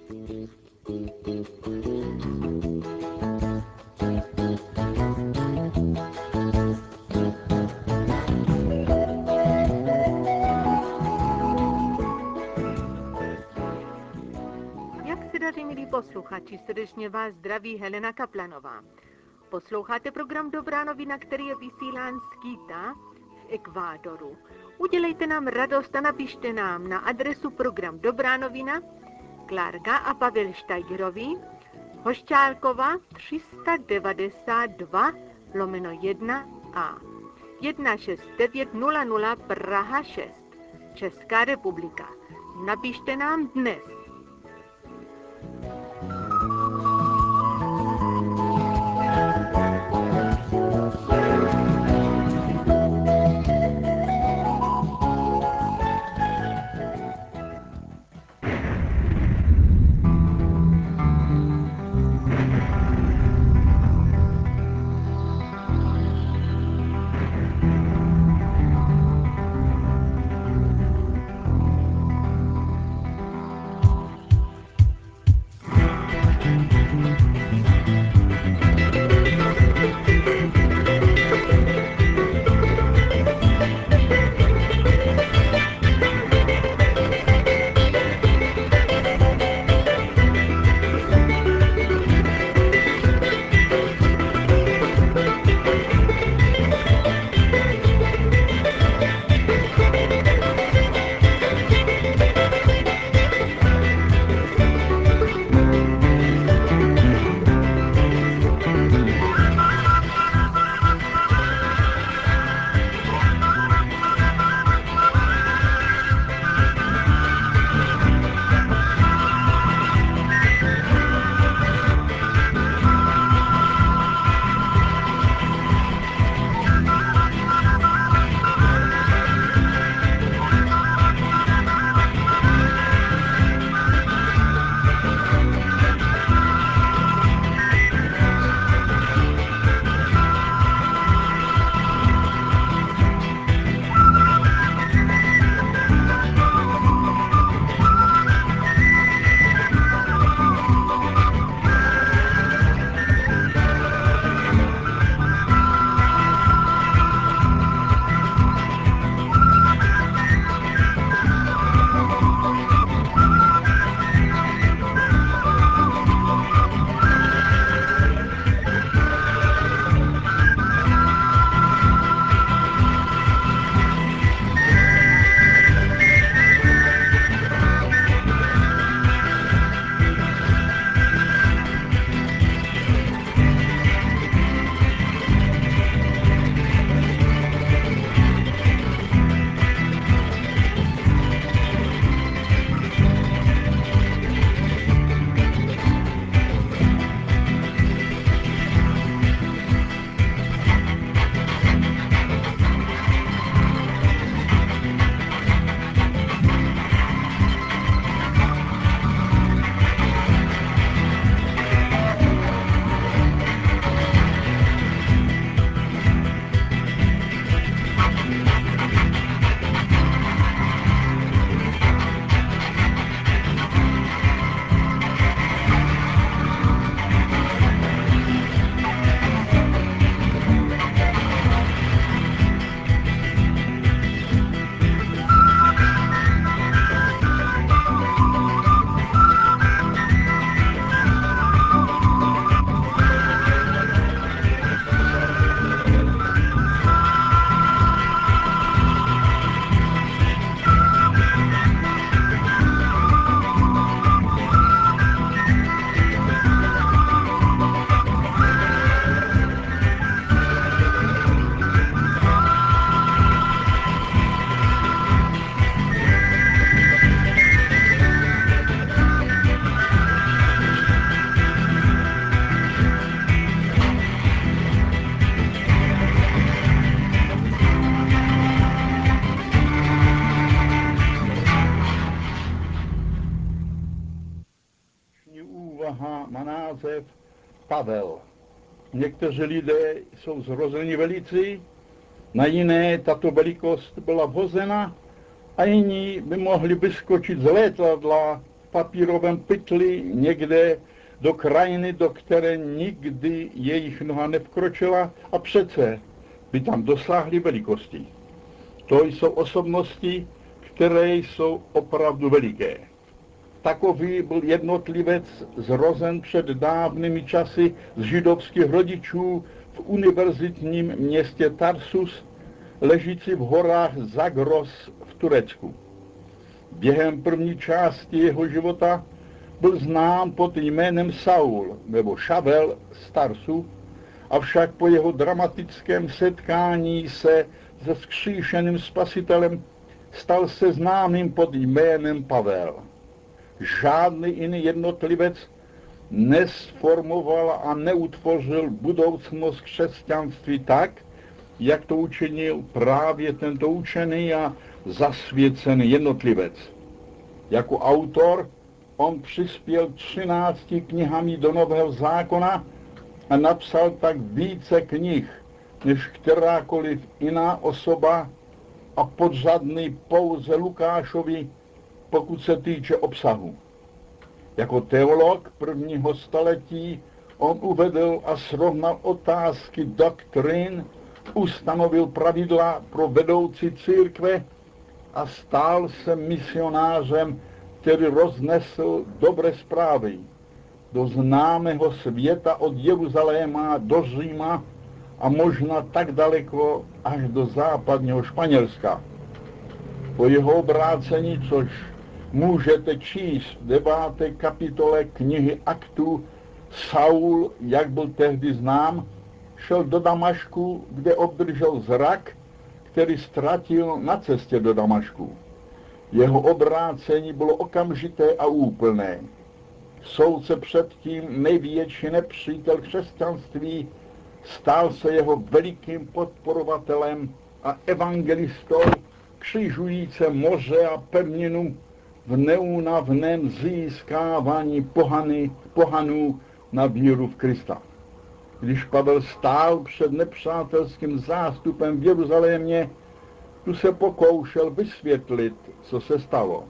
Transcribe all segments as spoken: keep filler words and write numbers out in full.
Jak se daří, milí posluchači, srdečně vás zdraví Helena Kaplanová. Posloucháte program Dobrá novina, který je vysílán z Quita v Ekvádoru. Udělejte nám radost a napište nám na adresu program Dobrá novina, Klárka a Pavel Štajgerovi, Hošťálkova tři sta devadesát dva lomeno jedna a jedna šest devět nula nula Praha šest, Česká republika. Napište nám dnes. Úvaha má název Pavel. Někteří lidé jsou zrozeni velicí, na jiné tato velikost byla vhozena a jiní by mohli vyskočit z letadla papírovém pytli někde do krajiny, do které nikdy jejich noha nevkročila, a přece by tam dosáhly velikosti. To jsou osobnosti, které jsou opravdu veliké. Takový byl jednotlivec zrozen před dávnými časy z židovských rodičů v univerzitním městě Tarsus, ležící v horách Zagros v Turecku. Během první části jeho života byl znám pod jménem Saul nebo Šavel z Tarsu, avšak po jeho dramatickém setkání se se vzkříšeným Spasitelem stal se známým pod jménem Pavel. Žádný jiný jednotlivec nesformoval a neutvořil budoucnost křesťanství tak, jak to učinil právě tento učený a zasvěcený jednotlivec. Jako autor on přispěl třinácti knihami do Nového zákona a napsal tak více knih, než kterákoliv jiná osoba, a podřadný pouze Lukášovi, pokud se týče obsahu. Jako teolog prvního století on uvedl a srovnal otázky doktrín, ustanovil pravidla pro vedoucí církve a stal se misionářem, který roznesl dobré zprávy do známého světa od Jeruzaléma do Říma a možná tak daleko až do západního Španělska. Po jeho obrácení, což můžete číst v deváté kapitole knihy Aktů, Saul, jak byl tehdy znám, šel do Damašku, kde obdržel zrak, který ztratil na cestě do Damašku. Jeho obrácení bylo okamžité a úplné. Soudce předtím největší nepřítel křesťanství stal se jeho velikým podporovatelem a evangelistou, křižující moře a pevninu v neúnavném získávání pohany, pohanů na víru v Krista. Když Pavel stál před nepřátelským zástupem v Jeruzalémě, tu se pokoušel vysvětlit, co se stalo.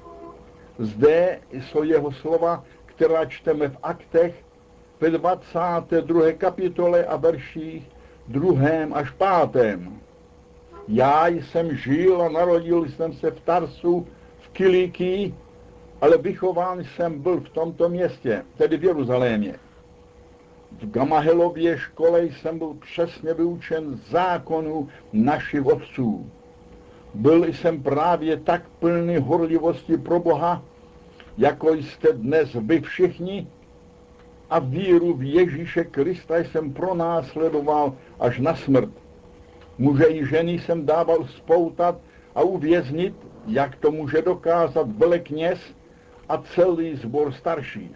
Zde jsou jeho slova, která čteme v Aktech ve dvacáté druhé kapitole a verších druhém až pátém. Já jsem žil a narodil jsem se v Tarsu v Kilikii, ale vychován jsem byl v tomto městě, tedy v Jeruzalémě. V Gamahelově škole jsem byl přesně vyučen zákonu našich otců. Byl jsem právě tak plný horlivosti pro Boha, jako jste dnes vy všichni, a víru v Ježíše Krista jsem pronásledoval až na smrt. Muže i ženy jsem dával spoutat a uvěznit, jak to může dokázat velekněz a celý sbor starších.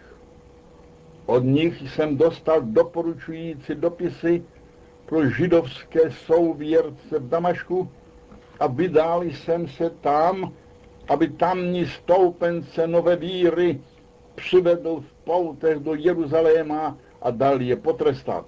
Od nich jsem dostal doporučující dopisy pro židovské souvěrce v Damašku a vydal jsem se tam, aby tamní stoupence nové víry přivedl v poutech do Jeruzaléma a dal je potrestat.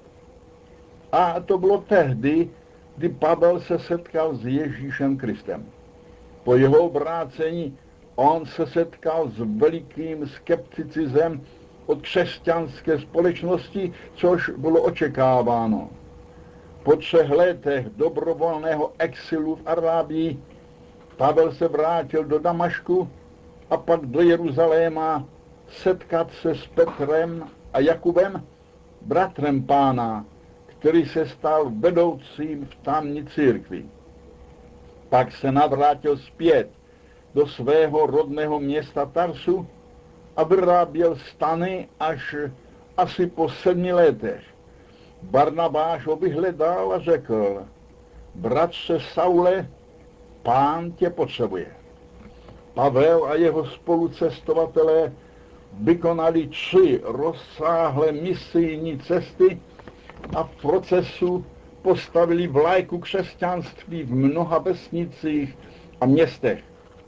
A to bylo tehdy, kdy Pavel se setkal s Ježíšem Kristem. Po jeho obrácení on se setkal s velikým skepticizmem od křesťanské společnosti, což bylo očekáváno. Po třech letech dobrovolného exilu v Arábii Pavel se vrátil do Damašku a pak do Jeruzaléma setkat se s Petrem a Jakubem, bratrem Pána, který se stal vedoucím v tamní církvi. Pak se navrátil zpět do svého rodného města Tarsu a vyráběl stany až asi po sedmi letech. Barnabáš ho vyhledal a řekl: bratře Saule, Pán tě potřebuje. Pavel a jeho spolucestovatelé vykonali tři rozsáhlé misijní cesty a v procesu postavili vlajku křesťanství v mnoha vesnicích a městech.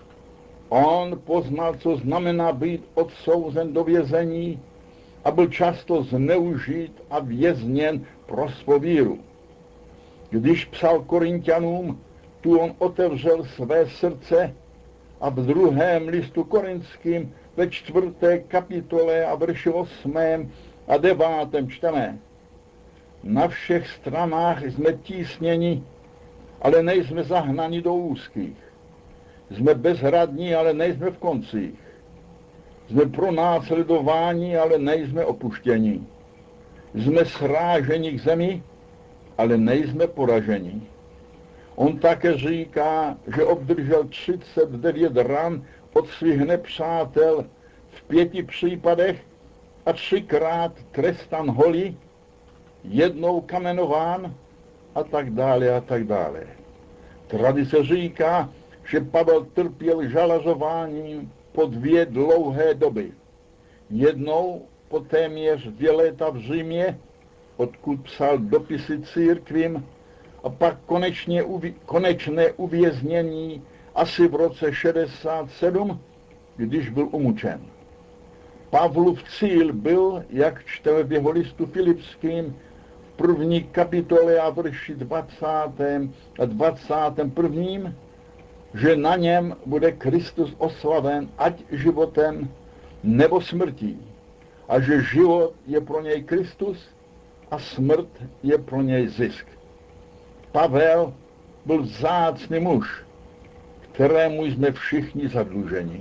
On poznal, co znamená být odsouzen do vězení a byl často zneužit a vězněn pro svou víru. Když psal Korinťanům, tu on otevřel své srdce a v druhém listu korinským ve čtvrté kapitole a verši osmém a devátém čteme. Na všech stranách jsme tísněni, ale nejsme zahnani do úzkých. Jsme bezhradní, ale nejsme v koncích. Jsme pronásledováni, ale nejsme opuštěni. Jsme sráženi k zemi, ale nejsme poraženi. On také říká, že obdržel třicet devět ran od svých nepřátel v pěti případech a třikrát trestan holí, jednou kamenován a tak dále a tak dále. Tradice říká, že Pavel trpěl žalazováním po dvě dlouhé doby. Jednou po téměř dvě léta v Římě, odkud psal dopisy církvím, a pak konečně uvi, konečné uvěznění asi v roce šedesát sedm, když byl umučen. Pavlův cíl byl, jak čteme v jeho listu Filipským, v první kapitole a verši dvacátém a dvacátém prvním, že na něm bude Kristus oslaven ať životem nebo smrtí a že život je pro něj Kristus a smrt je pro něj zisk. Pavel byl vzácný muž, kterému jsme všichni zadluženi.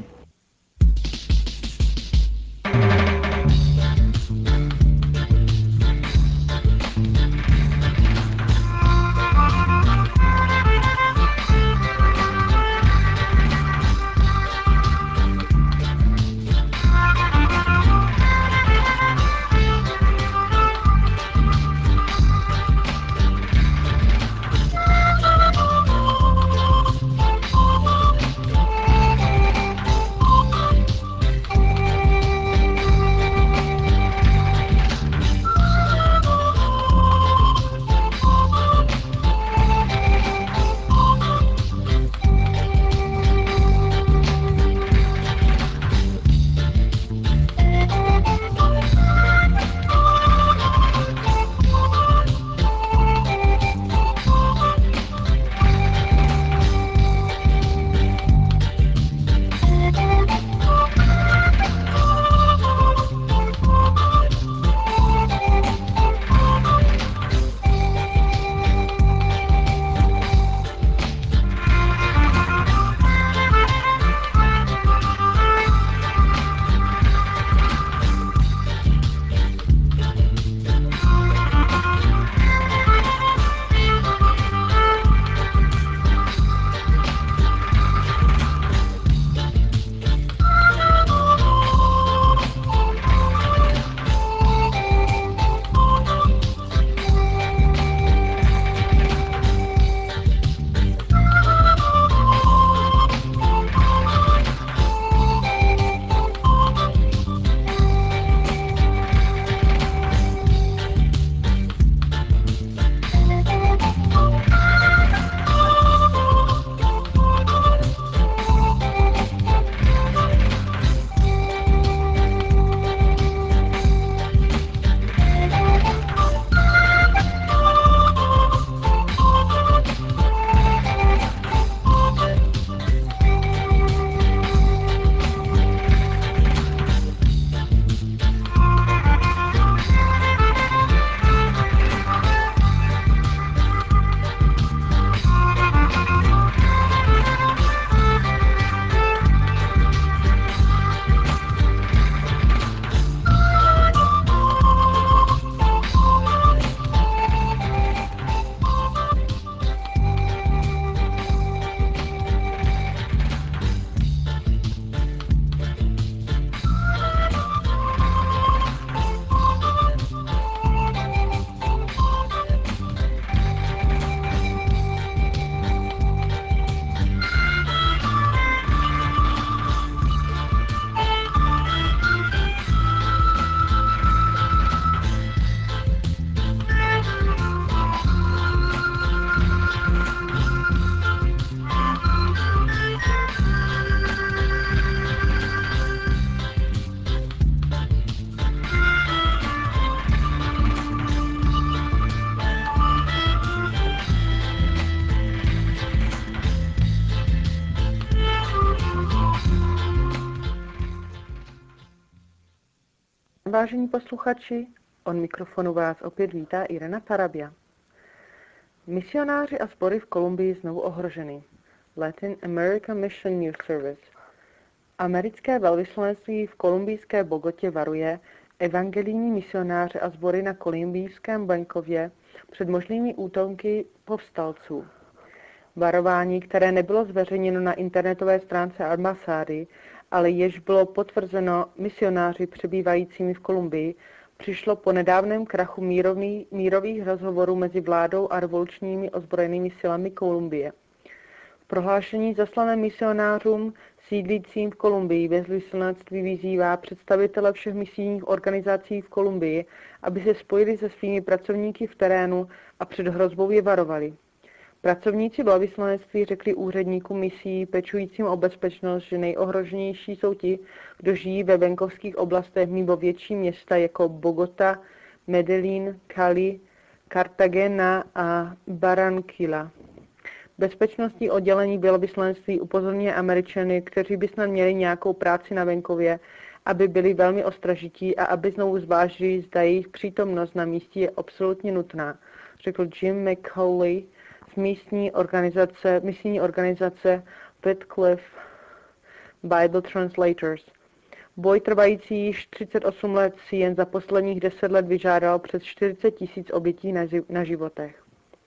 vážení posluchači, od mikrofonu vás opět vítá Irena Tarabia. Misionáři a sbory v Kolumbii znovu ohroženy. Latin American Mission News Service. Americké velvyslanectví v kolumbijské Bogotě varuje evangelijní misionáře a sbory na kolumbijském venkově před možnými útoky povstalců. Varování, které nebylo zveřejněno na internetové stránce ambasády, ale jež bylo potvrzeno misionáři přebývajícími v Kolumbii, přišlo po nedávném krachu mírový, mírových rozhovorů mezi vládou a revolučními ozbrojenými silami Kolumbie. V prohlášení zaslaném misionářům sídlícím v Kolumbii velvyslanectví vyzývá představitele všech misijních organizací v Kolumbii, aby se spojili se svými pracovníky v terénu a před hrozbou je varovali. Pracovníci velvyslanectví řekli úředníkům misií pečujícím o bezpečnost, že nejohroženější jsou ti, kdo žijí ve venkovských oblastech mimo větší města jako Bogota, Medellín, Cali, Cartagena a Barranquilla. Bezpečnostní oddělení velvyslanectví upozorňuje Američany, kteří by snad měli nějakou práci na venkově, aby byli velmi ostražití a aby znovu zvážili, zda jejich přítomnost na místě je absolutně nutná, řekl Jim McCauley z místní organizace, misijní organizace Wycliffe Bible Translators. Boj trvající již třicet osm let si jen za posledních deset let vyžádal přes čtyřicet tisíc obětí na, ži- na životech.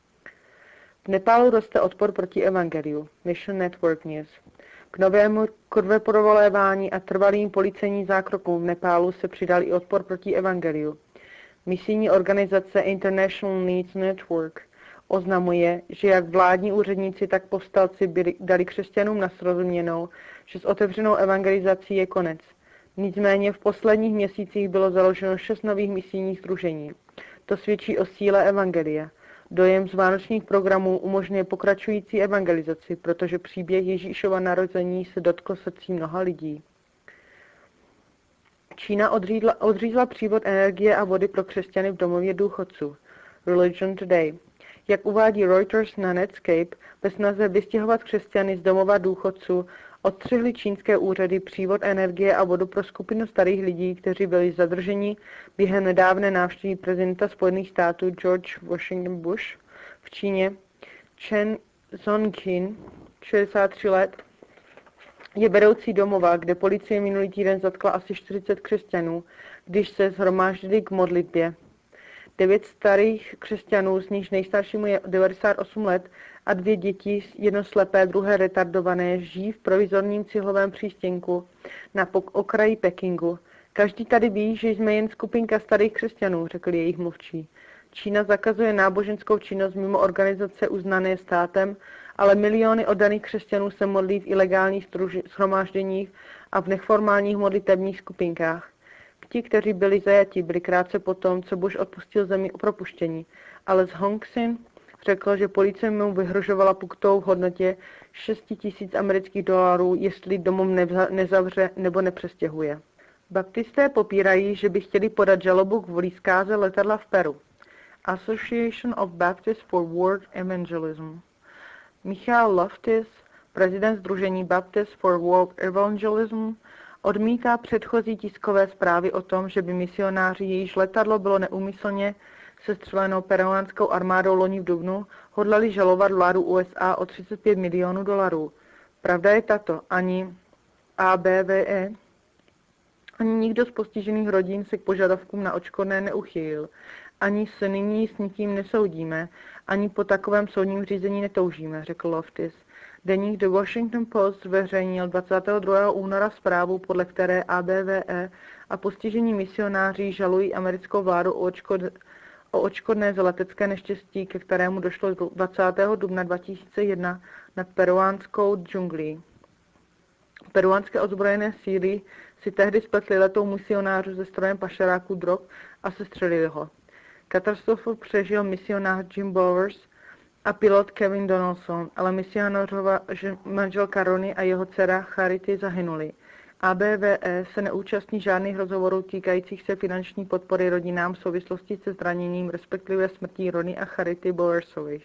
V Nepálu roste odpor proti evangeliu. Mission Network News. K novému krveprolévání a trvalým policejním zákrokům v Nepálu se přidal i odpor proti evangeliu. Misijní organizace International Needs Network oznamuje, že jak vládní úředníci, tak povstalci byli, dali křesťanům na srozuměnou, že s otevřenou evangelizací je konec. Nicméně v posledních měsících bylo založeno šest nových misijních sdružení. To svědčí o síle evangelia. Dojem z vánočních programů umožňuje pokračující evangelizaci, protože příběh Ježíšova narození se dotkl srdcí mnoha lidí. Čína odřízla, odřízla přívod energie a vody pro křesťany v domově důchodců. Religion Today. Jak uvádí Reuters na Netscape, ve snaze vystěhovat křesťany z domova důchodců odstřihly čínské úřady přívod energie a vodu pro skupinu starých lidí, kteří byli zadrženi během nedávné návštěvy prezidenta Spojených států George Washington Bush v Číně. Chen Zhongqin, šedesát tři let, je vedoucí domova, kde policie minulý týden zatkla asi čtyřicet křesťanů, když se shromáždili k modlitbě. Devět starých křesťanů, z nichž nejstaršímu je devadesát osm let, a dvě děti, jedno slepé, druhé retardované, žijí v provizorním cihlovém přístěnku na okraji Pekingu. Každý tady ví, že jsme jen skupinka starých křesťanů, řekl jejich mluvčí. Čína zakazuje náboženskou činnost mimo organizace uznané státem, ale miliony oddaných křesťanů se modlí v ilegálních shromážděních a v neformálních modlitebních skupinkách. Ti, kteří byli zajati, byli krátce potom, co Bush odpustil zemi o propuštění, ale z Hongxin řekl, že policie mu vyhrožovala pokutou v hodnotě šest tisíc amerických dolarů, jestli domov nezavře nebo nepřestěhuje. Baptisté popírají, že by chtěli podat žalobu kvůli zkáze letadla v Peru. Association of Baptists for World Evangelism. Michael Loftis, prezident sdružení Baptists for World Evangelism, odmítá předchozí tiskové zprávy o tom, že by misionáři, jejíž letadlo bylo neúmyslně sestřeleno peruánskou armádou loni v dubnu, hodlali žalovat vládu U S A o třicet pět milionů dolarů. Pravda je tato, ani A B V E, ani nikdo z postižených rodin se k požadavkům na odškodné neuchýlil. Ani se nyní s nikým nesoudíme, ani po takovém soudním řízení netoužíme, řekl Loftis. Deník The Washington Post zveřejnil dvacátého druhého února zprávu, podle které A B V E a postižení misionáři žalují americkou vládu o, odškod, o odškodné za letecké neštěstí, ke kterému došlo dvacátého dubna dva tisíce jedna nad peruánskou džunglí. Peruánské ozbrojené síly si tehdy spletly letou misionářů se strojem pašeráků drog a sestřelili ho. Katastrofu přežil misionář Jim Bowers a pilot Kevin Donaldson, ale misionářova manželka Ronnie a jeho dcera Charity zahynuli. A B V E se neúčastní žádných rozhovorů týkajících se finanční podpory rodinám v souvislosti se zraněním, respektive smrtí Ronnie a Charity Bowersových.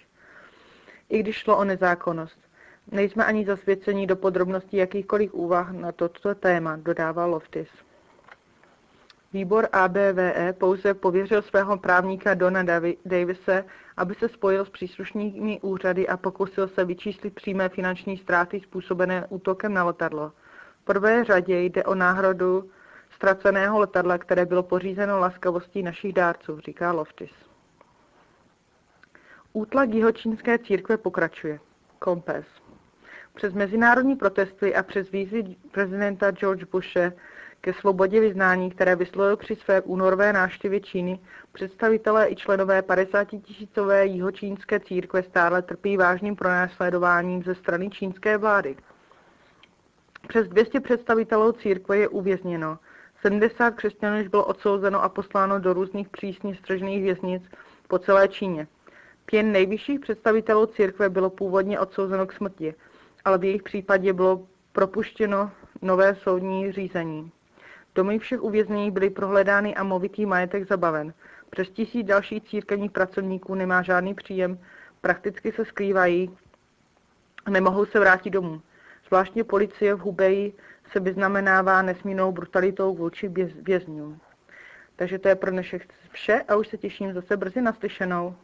I když šlo o nezákonnost. Nejsme ani zasvěcení do podrobností jakýchkoliv úvah na toto téma, dodává Loftis. Výbor A B V E pouze pověřil svého právníka Dona Davise, aby se spojil s příslušnými úřady a pokusil se vyčíslit přímé finanční ztráty způsobené útokem na letadlo. V prvé řadě jde o náhradu ztraceného letadla, které bylo pořízeno laskavostí našich dárců, říká Loftis. Útlak jihočínské církve pokračuje. Kompes. Přes mezinárodní protesty a přes výzvy prezidenta George Bushe ke svobodě vyznání, které vyslovil při své únorové návštěvě Číny, představitelé i členové padesátitisícové jihočínské církve stále trpí vážným pronásledováním ze strany čínské vlády. Přes dvě stě představitelů církve je uvězněno, sedmdesát křesťanů již bylo odsouzeno a posláno do různých přísně střežených věznic po celé Číně. Pět nejvyšších představitelů církve bylo původně odsouzeno k smrti, ale v jejich případě bylo propuštěno nové soudní řízení. Domy všech uvězněných byly prohledány a movitý majetek zabaven. Přes tisíc dalších církevních pracovníků nemá žádný příjem, prakticky se skrývají a nemohou se vrátit domů. Zvláštně policie v Hubeji se vyznamenává nesmírnou brutalitou vůči vězňům. Takže to je pro dnešek vše a už se těším zase brzy naslyšenou.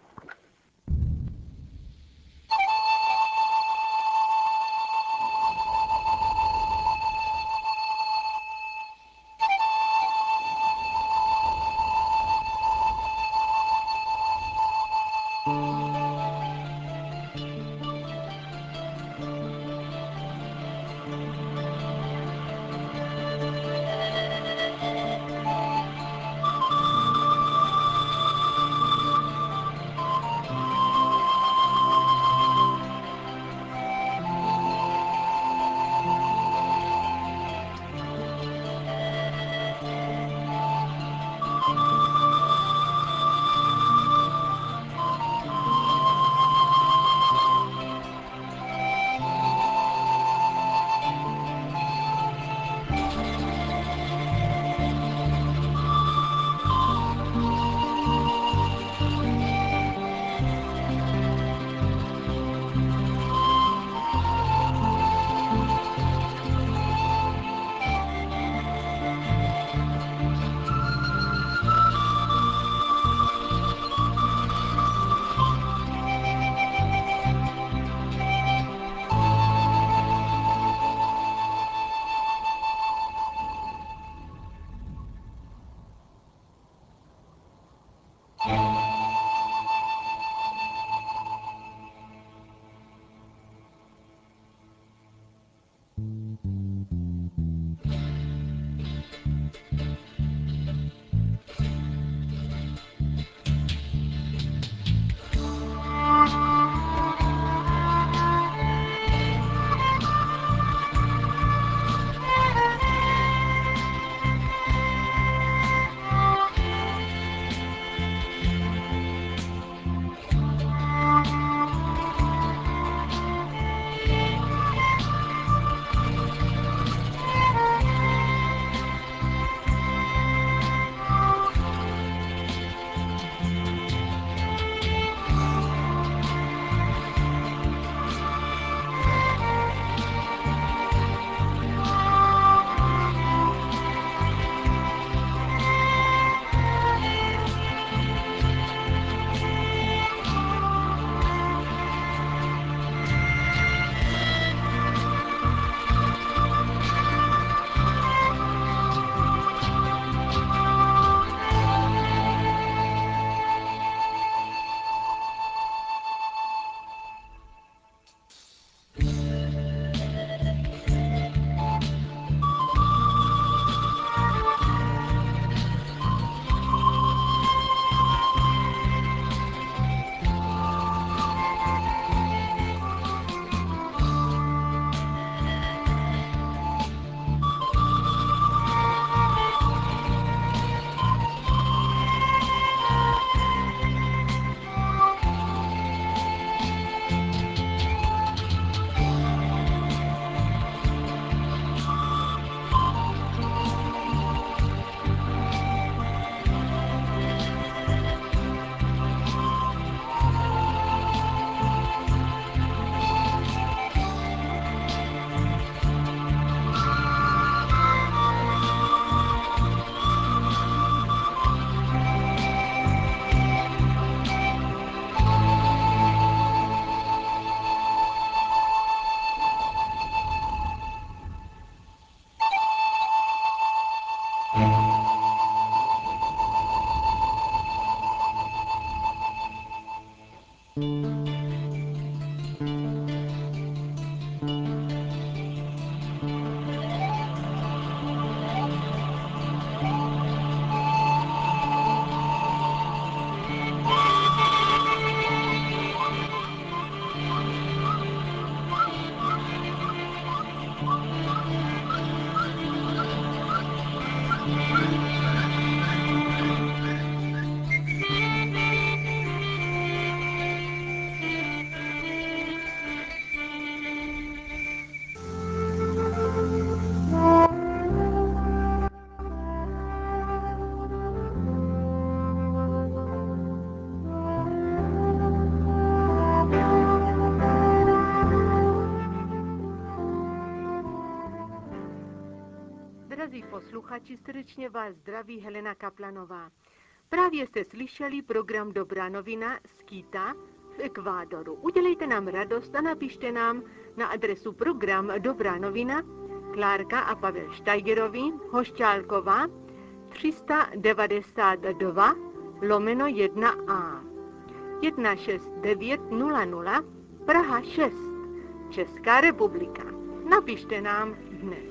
Milí posluchači, srdečně vás zdraví Helena Kaplanová. Právě jste slyšeli program Dobrá novina z Quita v Ekvádoru. Udělejte nám radost a napište nám na adresu program Dobrá novina, Klárka a Pavel Štajgerovi, Hošťálková, tři devadesát dva lomeno jedna a. jedna šest devět nula nula Praha šest, Česká republika. Napište nám dnes.